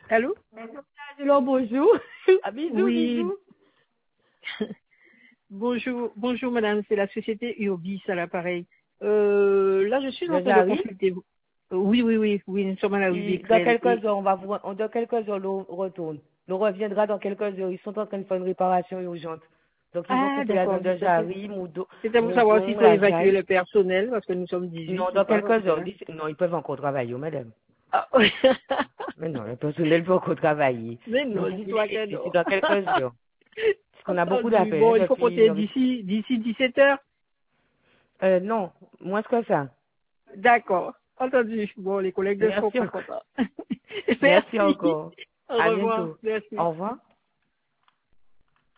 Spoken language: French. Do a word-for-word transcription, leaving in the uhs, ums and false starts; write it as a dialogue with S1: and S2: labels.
S1: Allô?
S2: Angelo, bonjour. Ah, bisous,
S1: Oui.
S2: bisous.
S1: Bonjour, bonjour madame, c'est la société Uobis à l'appareil. Euh, là, je suis en
S2: Ben,
S1: train de
S2: j'arrive.
S1: consulter. vous. Euh, oui, oui, oui, oui, nous sommes à la rue
S2: Et dans
S1: Becquerel.
S2: quelques
S1: Et,
S2: heures, on va vous, on- dans quelques heures, l'eau retourne. L'eau reviendra dans quelques heures. Ils sont en train de faire une réparation urgente. Donc, ils vont
S1: ah,
S2: couper la
S1: d'accord.
S2: zone de
S1: C'était
S2: Jarry, Moudon,
S1: c'était pour savoir s'il
S2: Moudon,
S1: faut
S2: la
S1: évacuer
S2: Jaille.
S1: le personnel, parce que nous sommes dix-huit
S2: Non,
S1: ou
S2: dans
S1: pas dans ce
S2: quelques heures.
S1: cas-là.
S2: d'ici- Non, ils peuvent encore travailler, madame.
S1: Ah, oui.
S2: Mais non, le personnel peut encore travailler.
S1: Mais
S2: Si vous
S1: non, dis-toi
S2: voulez,
S1: que
S2: d'ici
S1: non.
S2: dans quelques heures. Parce qu'on a beaucoup
S1: Entendu.
S2: d'appels, hein,
S1: Bon, il faut
S2: depuis
S1: compter
S2: une...
S1: d'ici d'ici dix-sept heures.
S2: Euh, non, moins que ça.
S1: D'accord. Entendu. Bon, les collègues seront
S2: Merci
S1: très
S2: encore.
S1: contents.
S2: Merci
S1: Merci.
S2: encore.
S1: Au
S2: À
S1: revoir.
S2: bientôt.
S1: Merci.
S2: Au revoir.